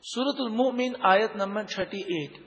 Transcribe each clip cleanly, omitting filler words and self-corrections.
سورۃ المؤمن آیت نمبر 38۔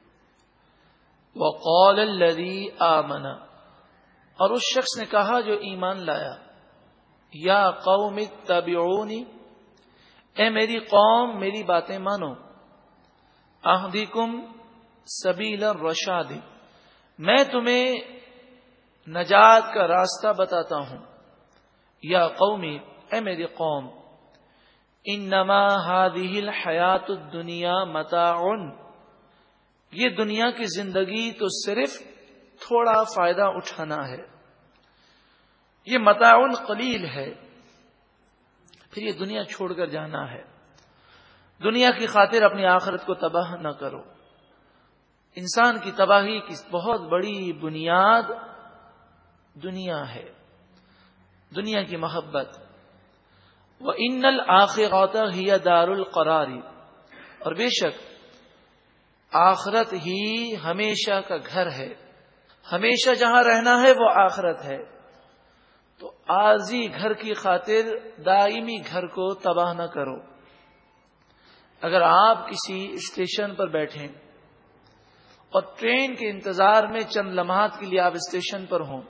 وقال الذی آمن، اور اس شخص نے کہا جو ایمان لایا، یا قوم اتبعونی، اے میری قوم میری باتیں مانو، اہدکم سبیل الرشاد، میں تمہیں نجات کا راستہ بتاتا ہوں۔ یا قومی، اے میری قوم، انما هذه الحیات الدنیا متاع، یہ دنیا کی زندگی تو صرف تھوڑا فائدہ اٹھانا ہے، یہ متاع قلیل ہے، پھر یہ دنیا چھوڑ کر جانا ہے۔ دنیا کی خاطر اپنی آخرت کو تباہ نہ کرو۔ انسان کی تباہی کی بہت بڑی بنیاد دنیا ہے، دنیا کی محبت۔ وَإِنَّ الْآخِرَةَ هِيَ دَارُ الْقَرَارِ، اور بے شک آخرت ہی ہمیشہ کا گھر ہے، ہمیشہ جہاں رہنا ہے وہ آخرت ہے۔ تو عارضی گھر کی خاطر دائمی گھر کو تباہ نہ کرو۔ اگر آپ کسی اسٹیشن پر بیٹھیں اور ٹرین کے انتظار میں چند لمحات کے لیے آپ اسٹیشن پر ہوں،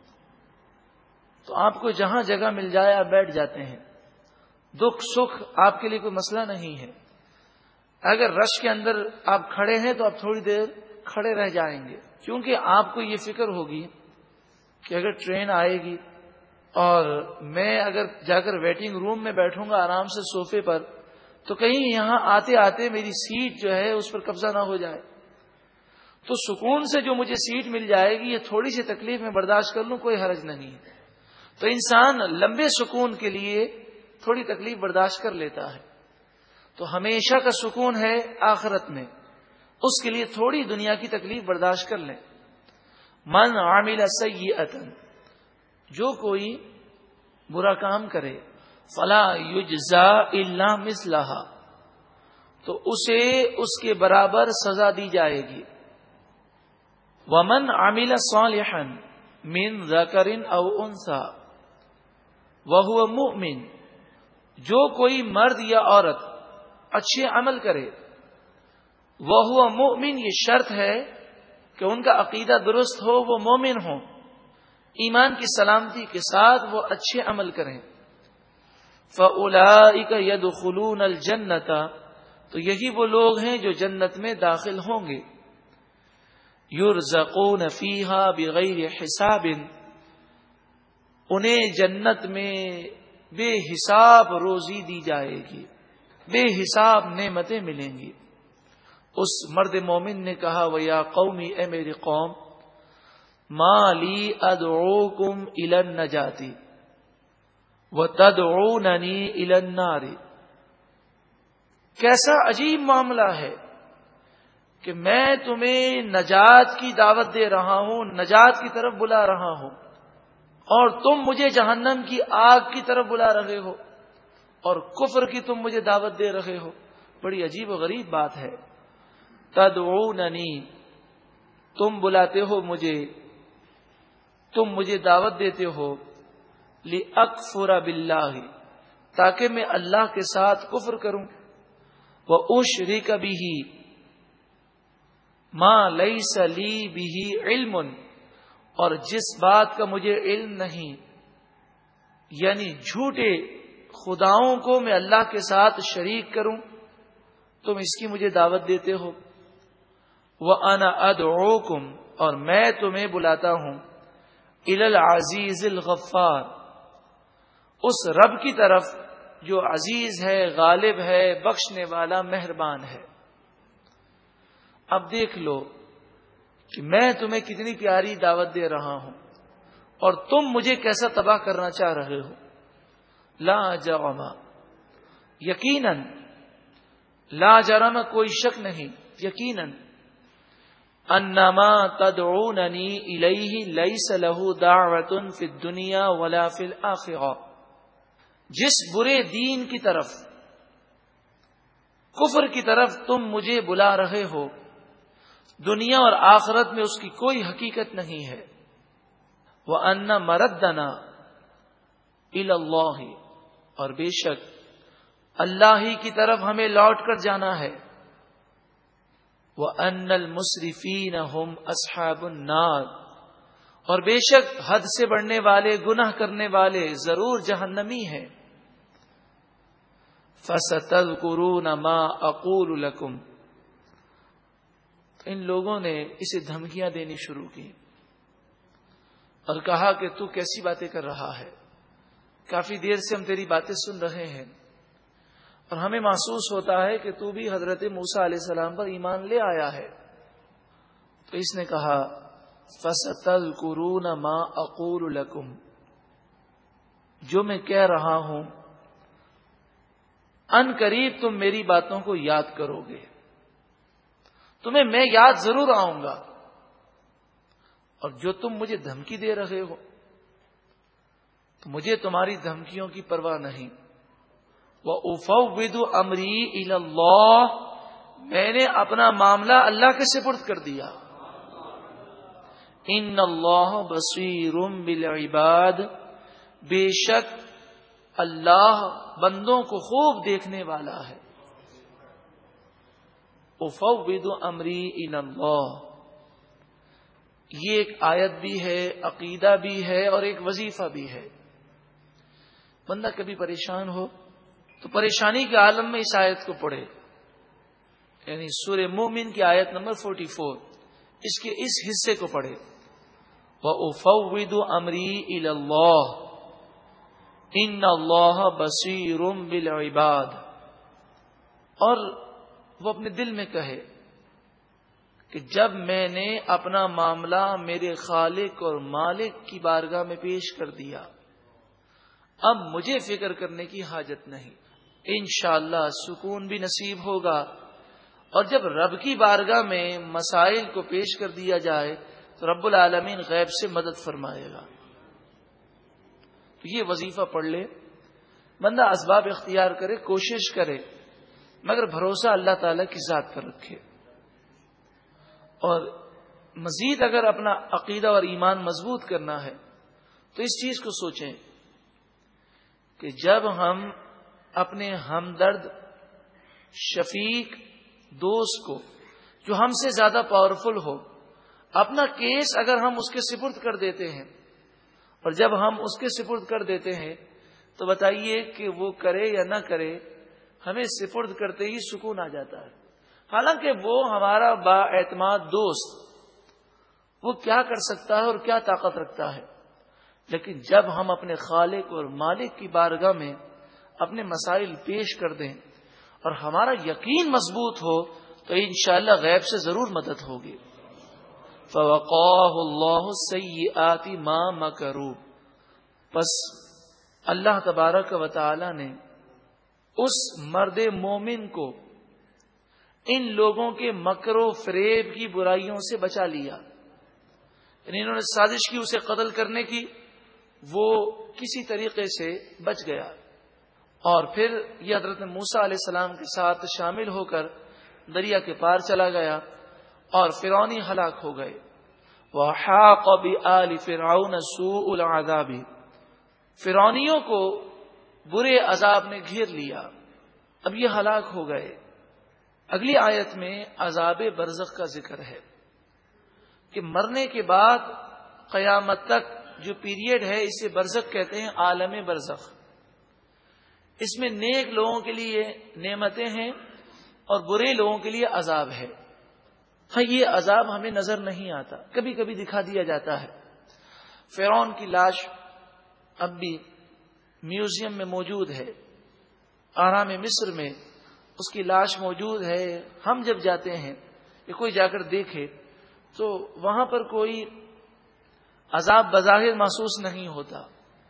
تو آپ کو جہاں جگہ مل جائے آپ بیٹھ جاتے ہیں، دکھ سکھ آپ کے لیے کوئی مسئلہ نہیں ہے۔ اگر رش کے اندر آپ کھڑے ہیں تو آپ تھوڑی دیر کھڑے رہ جائیں گے، کیونکہ آپ کو یہ فکر ہوگی کہ اگر ٹرین آئے گی اور میں اگر جا کر ویٹنگ روم میں بیٹھوں گا آرام سے صوفے پر، تو کہیں یہاں آتے آتے میری سیٹ جو ہے اس پر قبضہ نہ ہو جائے۔ تو سکون سے جو مجھے سیٹ مل جائے گی، یہ تھوڑی سی تکلیف میں برداشت کر لوں، کوئی حرج نہیں ہے۔ تو انسان لمبے سکون کے لیے تھوڑی تکلیف برداشت کر لیتا ہے۔ تو ہمیشہ کا سکون ہے آخرت میں، اس کے لیے تھوڑی دنیا کی تکلیف برداشت کر لیں۔ من عمل سیئۃ، جو کوئی برا کام کرے، فلا یجزا الا مثلھا، تو اسے اس کے برابر سزا دی جائے گی۔ ومن عمل صالحا من ذکر او انثی وہو مؤمن، جو کوئی مرد یا عورت اچھے عمل کرے، وہو مؤمن، یہ شرط ہے کہ ان کا عقیدہ درست ہو، وہ مومن ہو، ایمان کی سلامتی کے ساتھ وہ اچھے عمل کریں۔ فَأُولَئِكَ يَدْخُلُونَ الْجَنَّةَ، تو یہی وہ لوگ ہیں جو جنت میں داخل ہوں گے۔ يُرْزَقُونَ فِيهَا بِغَيْرِ حِسَابٍ، انہیں جنت میں بے حساب روزی دی جائے گی، بے حساب نعمتیں ملیں گی۔ اس مرد مومن نے کہا، وَيَا قَوْمِ، اے میری قوم، مَا لِي أَدْعُوكُمْ إِلَى النَّجَاةِ وَتَدْعُونَنِي إِلَى النَّارِ، کیسا عجیب معاملہ ہے کہ میں تمہیں نجات کی دعوت دے رہا ہوں، نجات کی طرف بلا رہا ہوں، اور تم مجھے جہنم کی آگ کی طرف بلا رہے ہو، اور کفر کی تم مجھے دعوت دے رہے ہو۔ بڑی عجیب و غریب بات ہے۔ تدعوننی، تم بلاتے ہو مجھے، تم مجھے دعوت دیتے ہو، لأکفر باللہ، تاکہ میں اللہ کے ساتھ کفر کروں، واشرک بہ ما لیس لی بہ علم، اور جس بات کا مجھے علم نہیں، یعنی جھوٹے خداؤں کو میں اللہ کے ساتھ شریک کروں، تم اس کی مجھے دعوت دیتے ہو۔ وَأَنَا أَدْعُوكُمْ، اور میں تمہیں بلاتا ہوں، إِلَى الْعَزِيزِ الْغَفَّارِ، اس رب کی طرف جو عزیز ہے، غالب ہے، بخشنے والا، مہربان ہے۔ اب دیکھ لو کہ میں تمہیں کتنی پیاری دعوت دے رہا ہوں اور تم مجھے کیسا تباہ کرنا چاہ رہے ہو۔ لا جرم، یقیناً، لا جرم کوئی شک نہیں، یقیناً، انما تدعوننی الیہ لیس له دعوت فی الدنیا ولا فی الآخرہ، جس برے دین کی طرف، کفر کی طرف تم مجھے بلا رہے ہو، دنیا اور آخرت میں اس کی کوئی حقیقت نہیں ہے۔ وَأَنَّ مَرَدَّنَا إِلَى اللَّهِ، اور بے شک اللہ ہی کی طرف ہمیں لوٹ کر جانا ہے. وَأَنَّ الْمُسْرِفِينَ هُمْ أَصْحَابُ النَّارِ، اور بے شک حد سے بڑھنے والے، گناہ کرنے والے ضرور جہنمی ہیں. فَسَتَذْكُرُونَ مَا أَقُولُ لَكُمْ، ان لوگوں نے اسے دھمکیاں دینی شروع کی اور کہا کہ تو کیسی باتیں کر رہا ہے، کافی دیر سے ہم تیری باتیں سن رہے ہیں اور ہمیں محسوس ہوتا ہے کہ تو بھی حضرت موسیٰ علیہ السلام پر ایمان لے آیا ہے. تو اس نے کہا فَسَتَذْكُرُونَ مَا أَقُولُ لَكُمْ، جو میں کہہ رہا ہوں ان قریب تم میری باتوں کو یاد کرو گے. تمہیں میں یاد ضرور آؤں گا، اور جو تم مجھے دھمکی دے رہے ہو تو مجھے تمہاری دھمکیوں کی پرواہ نہیں. وَأُفَوِّضُ أَمْرِي إِلَى اللَّهِ، میں نے اپنا معاملہ اللہ کے سپرد کر دیا. إِنَّ اللَّهَ بَصِيرٌ بِالْعِبَادِ، بے شک اللہ بندوں کو خوب دیکھنے والا ہے. أُفَوِّضُ أَمْرِي إِلَى اللَّهِ، یہ ایک آیت بھی ہے، عقیدہ بھی ہے اور ایک وظیفہ بھی ہے. بندہ کبھی پریشان ہو تو پریشانی کے عالم میں اس آیت کو پڑھے، یعنی سورہ مومن کی آیت نمبر 44، اس کے اس حصے کو پڑھے. وَأُفَوِّضُ أَمْرِي إِلَى اللَّهِ إِنَّ اللَّهَ بَصِيرٌ بِالْعِبَادِ، اور وہ اپنے دل میں کہے کہ جب میں نے اپنا معاملہ میرے خالق اور مالک کی بارگاہ میں پیش کر دیا، اب مجھے فکر کرنے کی حاجت نہیں. انشاءاللہ سکون بھی نصیب ہوگا، اور جب رب کی بارگاہ میں مسائل کو پیش کر دیا جائے تو رب العالمین غیب سے مدد فرمائے گا. تو یہ وظیفہ پڑھ لے، بندہ اسباب اختیار کرے، کوشش کرے، مگر بھروسہ اللہ تعالی کی ذات پر رکھے. اور مزید اگر اپنا عقیدہ اور ایمان مضبوط کرنا ہے تو اس چیز کو سوچیں کہ جب ہم اپنے ہمدرد، شفیق دوست کو جو ہم سے زیادہ پاورفل ہو، اپنا کیس اگر ہم اس کے سپرد کر دیتے ہیں، اور جب ہم اس کے سپرد کر دیتے ہیں تو بتائیے کہ وہ کرے یا نہ کرے، ہمیں سپرد کرتے ہی سکون آ جاتا ہے. حالانکہ وہ ہمارا با اعتماد دوست، وہ کیا کر سکتا ہے اور کیا طاقت رکھتا ہے، لیکن جب ہم اپنے خالق اور مالک کی بارگاہ میں اپنے مسائل پیش کر دیں اور ہمارا یقین مضبوط ہو تو انشاءاللہ غیب سے ضرور مدد ہوگی. فَوَقَاهُ اللَّهُ السَّيِّئَاتِ مَا مَكَرُوا، پس اللہ تبارک و تعالی نے اس مرد مومن کو ان لوگوں کے مکر و فریب کی برائیوں سے بچا لیا. یعنی انہوں نے سازش کی اسے قتل کرنے کی، وہ کسی طریقے سے بچ گیا، اور پھر یہ حضرت موسیٰ علیہ السلام کے ساتھ شامل ہو کر دریا کے پار چلا گیا اور فرعونی ہلاک ہو گئے. وَحَاقَ بِآلِ فِرْعَوْنَ سُوءُ الْعَذَابِ، فرعونیوں کو برے عذاب نے گھیر لیا، اب یہ ہلاک ہو گئے. اگلی آیت میں عذاب برزخ کا ذکر ہے کہ مرنے کے بعد قیامت تک جو پیریڈ ہے اسے برزخ کہتے ہیں، عالم برزخ. اس میں نیک لوگوں کے لیے نعمتیں ہیں اور برے لوگوں کے لیے عذاب ہے. ہاں، یہ عذاب ہمیں نظر نہیں آتا، کبھی کبھی دکھا دیا جاتا ہے. فرعون کی لاش اب بھی میوزیم میں موجود ہے، آرام مصر میں اس کی لاش موجود ہے. ہم جب جاتے ہیں کہ کوئی جا کر دیکھے تو وہاں پر کوئی عذاب بظاہر محسوس نہیں ہوتا،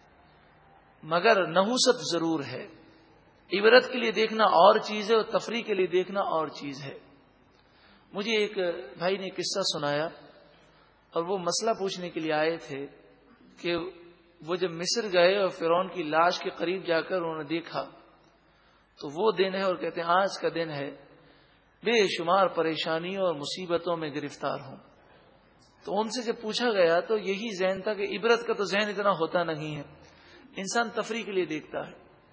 مگر نحوست ضرور ہے. عبرت کے لیے دیکھنا اور چیز ہے اور تفریح کے لیے دیکھنا اور چیز ہے. مجھے ایک بھائی نے قصہ سنایا اور وہ مسئلہ پوچھنے کے لیے آئے تھے کہ وہ جب مصر گئے اور فرعون کی لاش کے قریب جا کر انہوں نے دیکھا تو وہ دن ہے، اور کہتے ہیں آج کا دن ہے بے شمار پریشانیوں اور مصیبتوں میں گرفتار ہوں. تو ان سے جب پوچھا گیا تو یہی ذہن تھا کہ عبرت کا تو ذہن اتنا ہوتا نہیں ہے، انسان تفریح کے لیے دیکھتا ہے.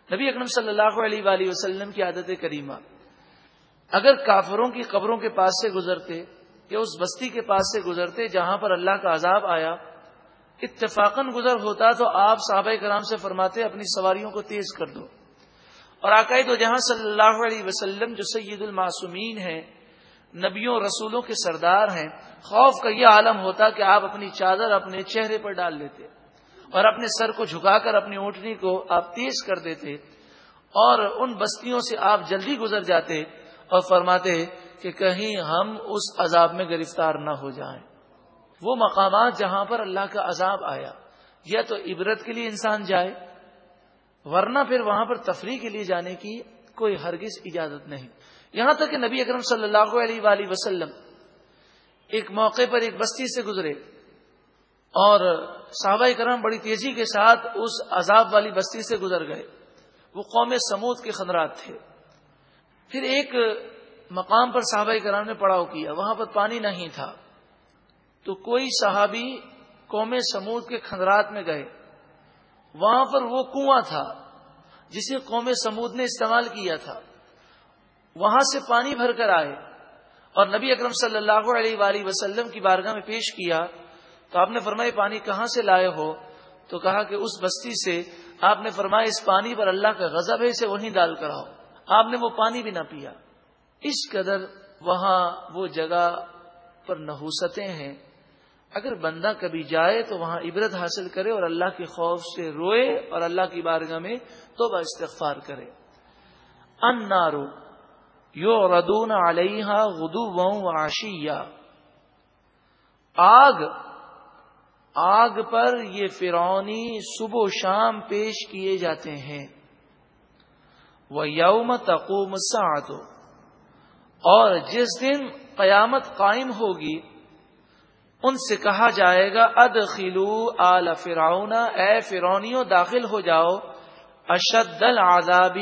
نبی اکرم صلی اللہ علیہ وآلہ وسلم کی عادت کریمہ، اگر کافروں کی قبروں کے پاس سے گزرتے یا اس بستی کے پاس سے گزرتے جہاں پر اللہ کا عذاب آیا، اتفاقاً گزر ہوتا تو آپ صحابہ کرام سے فرماتے اپنی سواریوں کو تیز کر دو، اور آقائے دو جہاں صلی اللہ علیہ وسلم جو سید المعصومین ہیں، نبیوں رسولوں کے سردار ہیں، خوف کا یہ عالم ہوتا کہ آپ اپنی چادر اپنے چہرے پر ڈال لیتے اور اپنے سر کو جھکا کر اپنی اونٹنی کو آپ تیز کر دیتے اور ان بستیوں سے آپ جلدی گزر جاتے اور فرماتے کہ کہیں ہم اس عذاب میں گرفتار نہ ہو جائیں۔ وہ مقامات جہاں پر اللہ کا عذاب آیا، یا تو عبرت کے لیے انسان جائے، ورنہ پھر وہاں پر تفریح کے لیے جانے کی کوئی ہرگز اجازت نہیں۔ یہاں تک کہ نبی اکرم صلی اللہ علیہ وآلہ وسلم ایک موقع پر ایک بستی سے گزرے اور صحابہ کرام بڑی تیزی کے ساتھ اس عذاب والی بستی سے گزر گئے۔ وہ قوم سمود کے خندرات تھے۔ پھر ایک مقام پر صحابہ کرام نے پڑاؤ کیا، وہاں پر پانی نہیں تھا، تو کوئی صحابی قوم سمود کے خندرات میں گئے، وہاں پر وہ کنواں تھا جسے قوم سمود نے استعمال کیا تھا، وہاں سے پانی بھر کر آئے اور نبی اکرم صلی اللہ علیہ وآلہ وسلم کی بارگاہ میں پیش کیا تو آپ نے فرمایا پانی کہاں سے لائے ہو؟ تو کہا کہ اس بستی سے۔ آپ نے فرمایا اس پانی پر اللہ کا غضب ہے، اسے وہیں ڈال کر آؤ۔ آپ نے وہ پانی بھی نہ پیا۔ اس قدر وہاں وہ جگہ پر نحوستیں ہیں۔ اگر بندہ کبھی جائے تو وہاں عبرت حاصل کرے اور اللہ کے خوف سے روئے اور اللہ کی بارگاہ میں توبہ استغفار کرے۔ النار یعرضون علیہا غدوا وعشیا، آگ پر یہ فرعونی صبح و شام پیش کیے جاتے ہیں۔ وَيَوْمَ تَقُومُ السَّاعَةُ، اور جس دن قیامت قائم ہوگی ان سے کہا جائے گا ادخلوا آل فرعون، اے فرعونیوں داخل ہو جاؤ، اشد العذاب،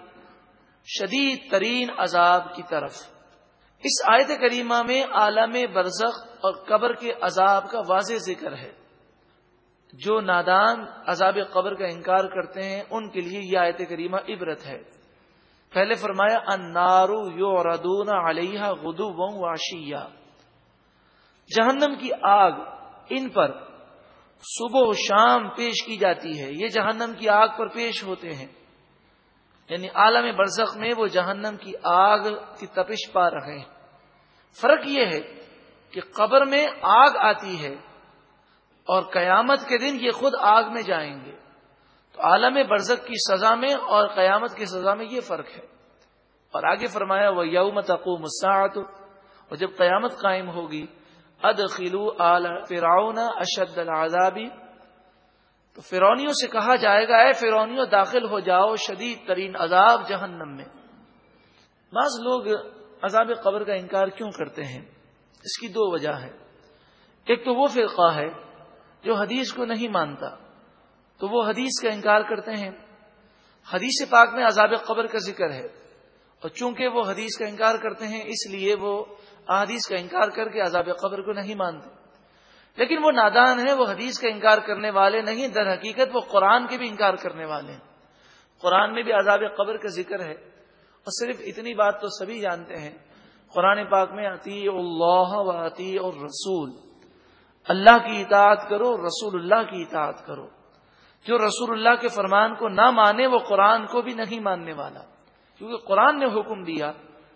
شدید ترین عذاب کی طرف۔ اس آیت کریمہ میں عالم برزخ اور قبر کے عذاب کا واضح ذکر ہے۔ جو نادان عذاب قبر کا انکار کرتے ہیں ان کے لیے یہ آیت کریمہ عبرت ہے۔ پہلے فرمایا النار یعرضون علیہا غدوا وعشیا، جہنم کی آگ ان پر صبح و شام پیش کی جاتی ہے، یہ جہنم کی آگ پر پیش ہوتے ہیں، یعنی عالم برزخ میں وہ جہنم کی آگ کی تپش پا رہے ہیں۔ فرق یہ ہے کہ قبر میں آگ آتی ہے اور قیامت کے دن یہ خود آگ میں جائیں گے، تو عالم برزخ کی سزا میں اور قیامت کی سزا میں یہ فرق ہے۔ اور آگے فرمایا وَيَوْمَ تَقُومُ السَّاعَةُ، اور جب قیامت قائم ہوگی ادخلوا آل فرعون اشد العذاب، تو فرعونیوں سے کہا جائے گا اے فرعونیوں داخل ہو جاؤ شدید ترین عذاب جہنم میں۔ بعض لوگ عذاب قبر کا انکار کیوں کرتے ہیں؟ اس کی دو وجہ ہے۔ ایک تو وہ فرقہ ہے جو حدیث کو نہیں مانتا، تو وہ حدیث کا انکار کرتے ہیں۔ حدیث پاک میں عذاب قبر کا ذکر ہے، اور چونکہ وہ حدیث کا انکار کرتے ہیں اس لیے وہ احادیث کا انکار کر کے عذاب قبر کو نہیں مانتے۔ لیکن وہ نادان ہیں، وہ حدیث کا انکار کرنے والے نہیں، در حقیقت وہ قرآن کے بھی انکار کرنے والے ہیں۔ قرآن میں بھی عذاب قبر کا ذکر ہے، اور صرف اتنی بات تو سبھی جانتے ہیں، قرآن پاک میں اطیعوا اللہ و اطیعوا الرسول، اللہ کی اطاعت کرو، رسول اللہ کی اطاعت کرو۔ جو رسول اللہ کے فرمان کو نہ مانے وہ قرآن کو بھی نہیں ماننے والا، کیونکہ قرآن نے حکم دیا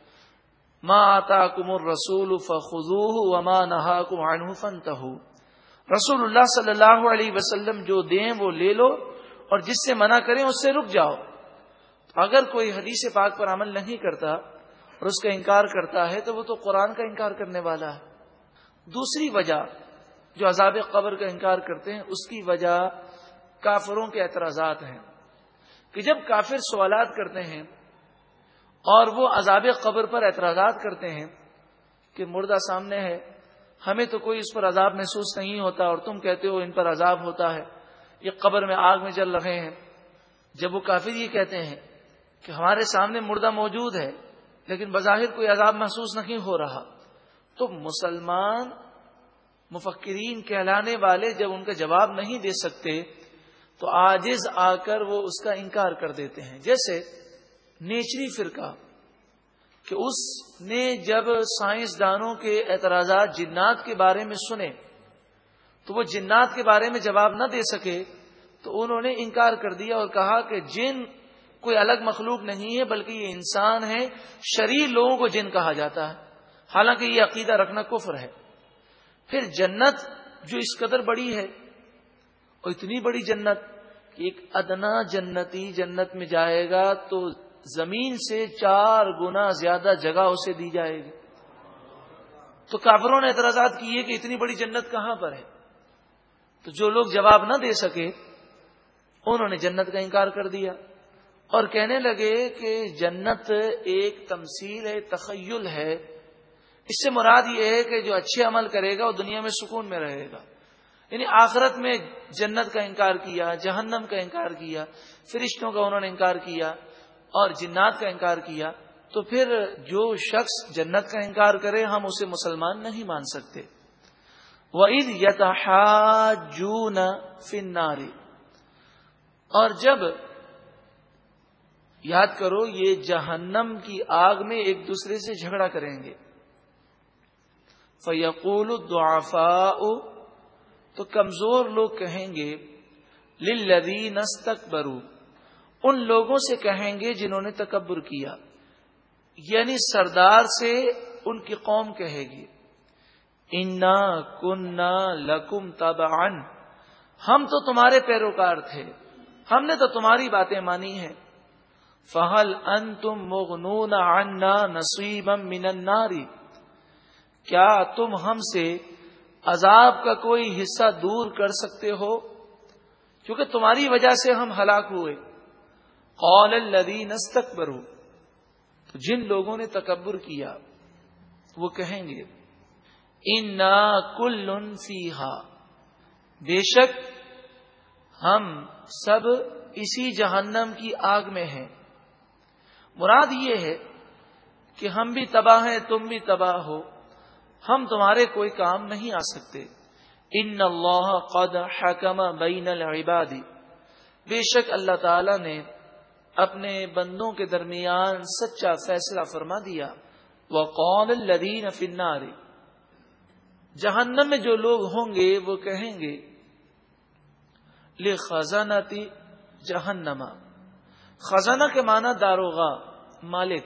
ما آتاکم الرسول فخذوہ وما نہاکم عنہ فانتہوا، رسول اللہ صلی اللہ علیہ وسلم جو دیں وہ لے لو اور جس سے منع کریں اس سے رک جاؤ۔ تو اگر کوئی حدیث پاک پر عمل نہیں کرتا اور اس کا انکار کرتا ہے تو وہ تو قرآن کا انکار کرنے والا ہے۔ دوسری وجہ جو عذاب قبر کا انکار کرتے ہیں اس کی وجہ کافروں کے اعتراضات ہیں، کہ جب کافر سوالات کرتے ہیں اور وہ عذاب قبر پر اعتراضات کرتے ہیں کہ مردہ سامنے ہے، ہمیں تو کوئی اس پر عذاب محسوس نہیں ہوتا اور تم کہتے ہو ان پر عذاب ہوتا ہے، یہ قبر میں آگ میں جل رہے ہیں۔ جب وہ کافر یہ کہتے ہیں کہ ہمارے سامنے مردہ موجود ہے لیکن بظاہر کوئی عذاب محسوس نہیں ہو رہا، تو مسلمان مفکرین کہلانے والے جب ان کا جواب نہیں دے سکتے تو عاجز آ کر وہ اس کا انکار کر دیتے ہیں. جیسے نیچری فرقہ کہ اس نے جب سائنسدانوں کے اعتراضات جنات کے بارے میں سنے تو وہ جنات کے بارے میں جواب نہ دے سکے تو انہوں نے انکار کر دیا اور کہا کہ جن کوئی الگ مخلوق نہیں ہے بلکہ یہ انسان ہے. شریر لوگوں کو جن کہا جاتا ہے، حالانکہ یہ عقیدہ رکھنا کفر ہے. پھر جنت جو اس قدر بڑی ہے اور اتنی بڑی جنت کہ ایک ادنا جنتی جنت میں جائے گا تو زمین سے 4 گنا زیادہ جگہ اسے دی جائے گی. تو کافروں نے اعتراضات کیے کہ اتنی بڑی جنت کہاں پر ہے. تو جو لوگ جواب نہ دے سکے انہوں نے جنت کا انکار کر دیا اور کہنے لگے کہ جنت ایک تمثیل ہے، تخیل ہے. اس سے مراد یہ ہے کہ جو اچھے عمل کرے گا وہ دنیا میں سکون میں رہے گا. یعنی آخرت میں جنت کا انکار کیا، جہنم کا انکار کیا، فرشتوں کا انہوں نے انکار کیا اور جنات کا انکار کیا. تو پھر جو شخص جنت کا انکار کرے ہم اسے مسلمان نہیں مان سکتے. وَإِذْ يَتَحَاجُّونَ فِي النَّارِ، اور جب یاد کرو یہ جہنم کی آگ میں ایک دوسرے سے جھگڑا کریں گے. فَيَقُولُ الضُّعَفَاءُ، تو کمزور لوگ کہیں گے لِلَّذِينَ اسْتَكْبَرُوا، ان لوگوں سے کہیں گے جنہوں نے تکبر کیا. یعنی سردار سے ان کی قوم کہے گی اِنَّا كُنَّا لَكُمْ تَبَعًا، ہم تو تمہارے پیروکار تھے، ہم نے تو تمہاری باتیں مانی ہیں. فَهَلْ أَنْتُمْ مُغْنُونَ عَنَّا نَصِيبًا مِّنَ النَّارِ، کیا تم ہم سے عذاب کا کوئی حصہ دور کر سکتے ہو کیونکہ تمہاری وجہ سے ہم ہلاک ہوئے. قَالَ الَّذِينَ اسْتَكْبَرُوا، تو جن لوگوں نے تکبر کیا وہ کہیں گے اِنَّا كُلٌّ فِيهَا، بے شک ہم سب اسی جہنم کی آگ میں ہیں. مراد یہ ہے کہ ہم بھی تباہ ہیں، تم بھی تباہ ہو، ہم تمہارے کوئی کام نہیں آ سکتے. ان اللہ قد حکم بین العباد، بے شک اللہ تعالی نے اپنے بندوں کے درمیان سچا فیصلہ فرما دیا. وقال الذین فی النار، جہنم میں جو لوگ ہوں گے وہ کہیں گے لخزنۃ جہنم، خزانہ کے معنی داروغہ، مالک.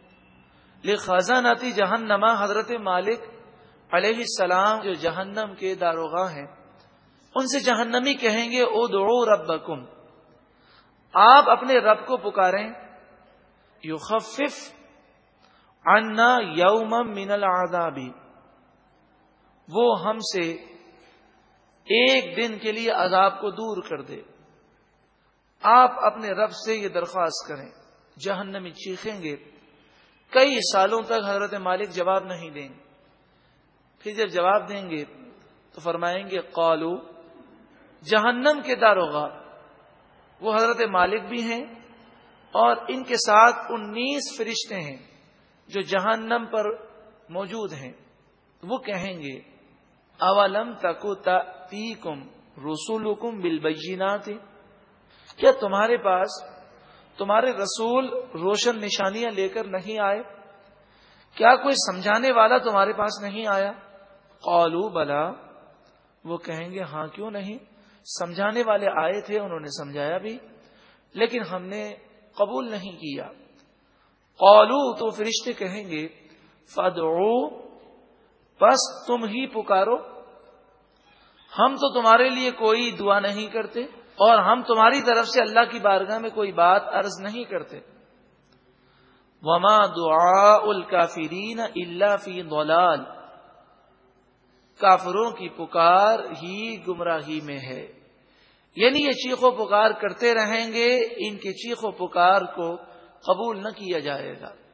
لخزنۃ جہنم، حضرت مالک علیہ السلام جو جہنم کے داروغہ ہیں ان سے جہنمی کہیں گے ادعوا ربکم، آپ اپنے رب کو پکاریں. یخفف عنا یوما من العذاب، وہ ہم سے ایک دن کے لیے عذاب کو دور کر دے. آپ اپنے رب سے یہ درخواست کریں. جہنمی چیخیں گے. کئی سالوں تک حضرت مالک جواب نہیں دیں گے. پھر جب جواب دیں گے تو فرمائیں گے قالو، جہنم کے داروغہ وہ حضرت مالک بھی ہیں اور ان کے ساتھ 19 فرشتے ہیں جو جہنم پر موجود ہیں. وہ کہیں گے اولم تکو تأتیکم رسولکم بالبینات، کیا تمہارے پاس تمہارے رسول روشن نشانیاں لے کر نہیں آئے؟ کیا کوئی سمجھانے والا تمہارے پاس نہیں آیا؟ قالوا بلا، وہ کہیں گے ہاں کیوں نہیں، سمجھانے والے آئے تھے، انہوں نے سمجھایا بھی لیکن ہم نے قبول نہیں کیا. قالوا، تو فرشتے کہیں گے فادعوا، بس تم ہی پکارو، ہم تو تمہارے لیے کوئی دعا نہیں کرتے اور ہم تمہاری طرف سے اللہ کی بارگاہ میں کوئی بات عرض نہیں کرتے. وما دعاء الکافرین الا فی ضلال، کافروں کی پکار ہی گمراہی میں ہے. یعنی یہ چیخ و پکار کرتے رہیں گے، ان کے چیخ و پکار کو قبول نہ کیا جائے گا.